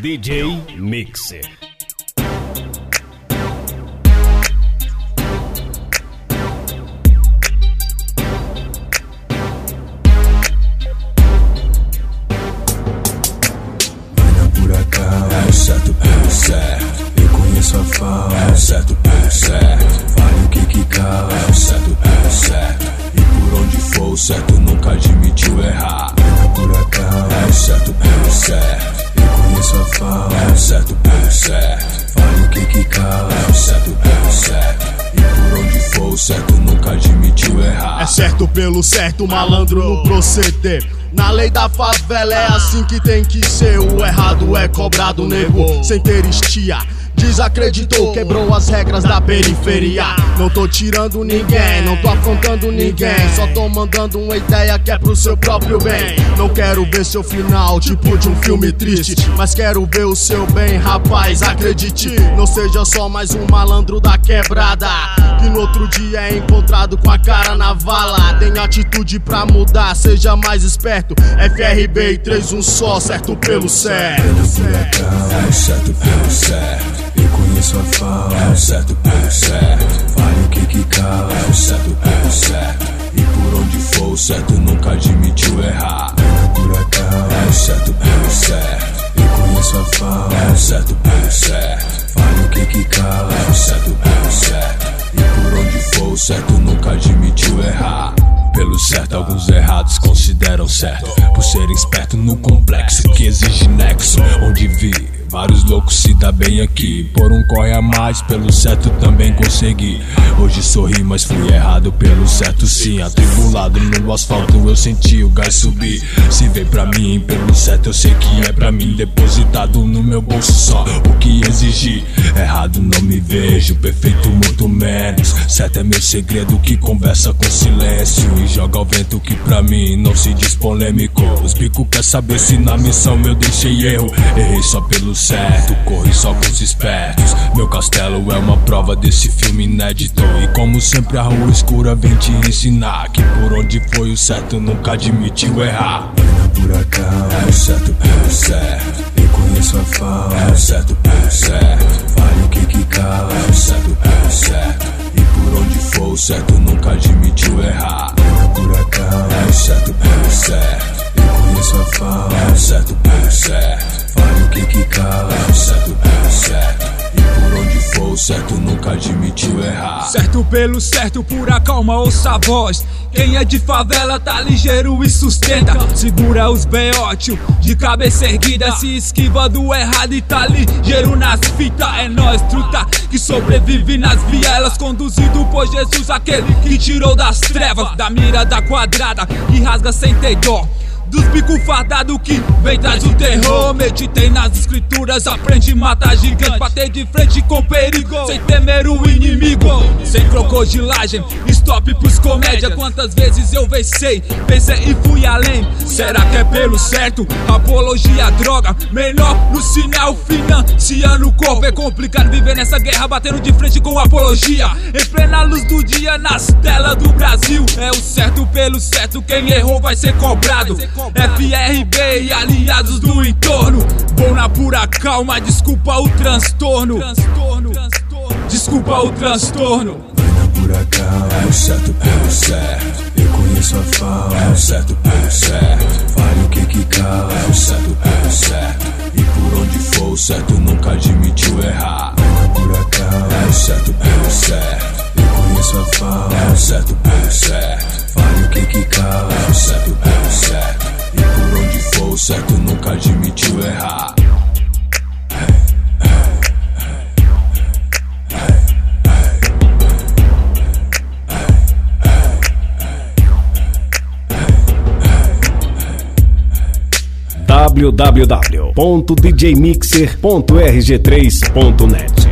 DJ Mixer. É o certo pelo certo, eu conheço a fala. É o certo pelo certo, vale o que cala. É o certo pelo certo, e por onde for o certo nunca admitiu errar. Não é por acaso. É o certo pelo certo, eu conheço a fala. É o certo pelo certo, vale o que cala. É o certo pelo certo, e por onde for o certo nunca admitiu errar. É certo pelo certo, malandro no proceder. Na lei da favela é assim que tem que ser. O errado é cobrado, nego, sem ter estia. Desacreditou, quebrou as regras da periferia. Não tô tirando ninguém, não tô afrontando ninguém. Só tô mandando uma ideia que é pro seu próprio bem. Não quero ver seu final, tipo de um filme triste, mas quero ver o seu bem, rapaz, acredite. Não seja só mais um malandro da quebrada, que no outro dia é encontrado com a cara na vala. Tem atitude pra mudar, seja mais esperto. FRB e 3-1 só, certo pelo certo. É o certo pelo certo, eu conheço a fala. É o certo pelo certo, vale o que cala. É o certo pelo certo, e por onde for o certo nunca admitiu errar. Não é por acaso. É o certo pelo certo, eu conheço a fala. É o certo pelo certo, vale o que cala. É o certo pelo certo, e por onde for o certo nunca admitiu errar. Pelo certo, alguns errados consideram certo, por serem espertos no complexo que exige nexo. Onde vi vários loucos se dá bem aqui, por um corre a mais, pelo certo também consegui. Hoje sorri, mas fui errado pelo certo sim. Atribulado no asfalto eu senti o gás subir. Se veio pra mim, pelo certo eu sei que é pra mim. Depositado no meu bolso só o que exigi. Errado não me vejo, perfeito muito menos. Certo é meu segredo que conversa com silêncio e joga ao vento que pra mim não se diz polêmico. Os bico quer saber se na missão eu deixei erro. Errei só pelo certo, corri só com os espertos. Meu castelo é uma prova desse filme inédito. E como sempre a rua escura vem te ensinar que por onde foi o certo nunca admitiu errar. Não é por acaso. É o certo pelo certo, eu conheço a fala. É o certo pelo certo, vale o que cala. É o certo pelo certo, e por onde for o certo nunca admitiu errar. Não é por acaso. É o certo pelo certo, eu conheço a fala. É o certo pelo certo, vale o que cala. É o certo pelo certo, e por onde for o certo nunca admitiu errar. Certo pelo certo, pura calma, ouça a voz. Quem é de favela tá ligeiro e sustenta. Segura os beótios de cabeça erguida, se esquiva do errado e tá ligeiro nas fitas. É nós, truta, que sobrevive nas vielas, conduzido por Jesus, aquele que tirou das trevas, da mira da quadrada e rasga sem ter dó. Dos bico fardado que vem traz o terror. Meditei nas escrituras, aprendi a matar gigante, bater de frente com perigo, sem temer o inimigo. Sem crocodilagem, stop pros comédia. Quantas vezes eu vencei, pensei e fui além. Será que é pelo certo? Apologia à droga, menor no sinal, financiando o corpo. É complicado viver nessa guerra, batendo de frente com apologia, em plena luz do dia nas telas do Brasil. É o certo pelo certo, quem errou vai ser cobrado. FRB e aliados do entorno, vou na pura calma, desculpa o transtorno. Desculpa o transtorno. Não é por acaso. É o certo pelo certo, eu conheço a fala. É o certo pelo certo, vale o que cala. É o certo pelo certo, e por onde for o certo nunca admitiu errar. Não é por acaso. É o certo pelo certo, eu conheço a fala. É o certo pelo certo, vale o que cala. É o certo pelo certo, e por onde for o certo nunca admitiu errar. www.djmixer.rg3.net